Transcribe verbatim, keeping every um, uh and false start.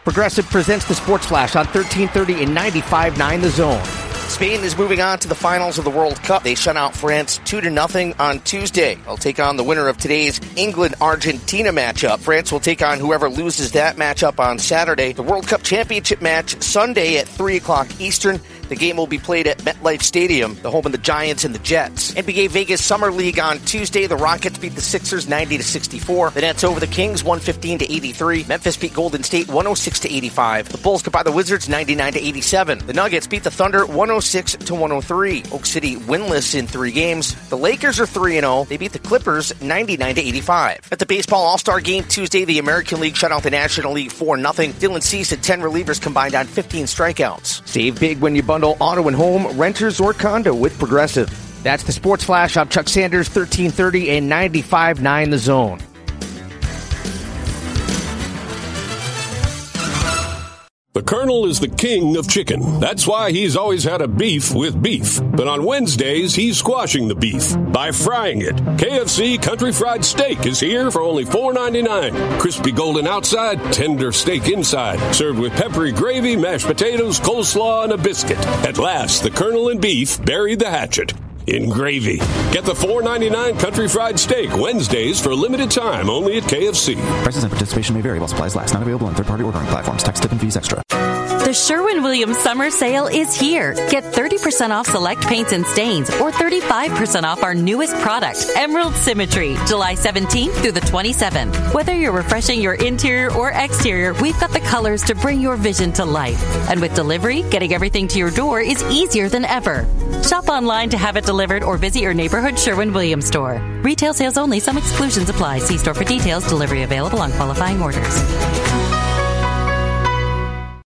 Progressive presents the Sports Flash on thirteen thirty and ninety-five point nine The Zone. Spain is moving on to the finals of the World Cup. They shut out France two to nothing on Tuesday. They'll take on the winner of today's England-Argentina matchup. France will take on whoever loses that matchup on Saturday. The World Cup Championship match Sunday at three o'clock Eastern. The game will be played at MetLife Stadium, the home of the Giants and the Jets. N B A Vegas Summer League on Tuesday. The Rockets beat the Sixers ninety to sixty-four. The Nets over the Kings one fifteen to eighty-three. Memphis beat Golden State one oh six to eighty-five. The Bulls got by the Wizards ninety-nine to eighty-seven. The Nuggets beat the Thunder one oh six to one oh three. Oak City winless in three games. The Lakers are three and oh. They beat the Clippers ninety-nine to eighty-five. At the Baseball All-Star Game Tuesday, the American League shut out the National League four nothing. Dylan Cease had ten relievers combined on fifteen strikeouts. Save big when you bundle auto and home, renters, or condo with Progressive. That's the Sports Flash. I'm Chuck Sanders, thirteen thirty and ninety-five point nine The Zone. The Colonel is the king of chicken. That's why he's always had a beef with beef. But on Wednesdays, he's squashing the beef by frying it. K F C Country Fried Steak is here for only four ninety-nine. Crispy golden outside, tender steak inside. Served with peppery gravy, mashed potatoes, coleslaw, and a biscuit. At last, the Colonel and beef buried the hatchet in gravy. Get the four ninety-nine Country Fried Steak Wednesdays for a limited time only at K F C. Prices and participation may vary while supplies last. Not available on third-party ordering platforms. Tax, tip, and fees extra. The Sherwin-Williams Summer Sale is here. Get thirty percent off select paints and stains or thirty-five percent off our newest product, Emerald Symmetry, July seventeenth through the twenty-seventh. Whether you're refreshing your interior or exterior, we've got the colors to bring your vision to life. And with delivery, getting everything to your door is easier than ever. Shop online to have it delivered or visit your neighborhood Sherwin-Williams store. Retail sales only. Some exclusions apply. See store for details. Delivery available on qualifying orders.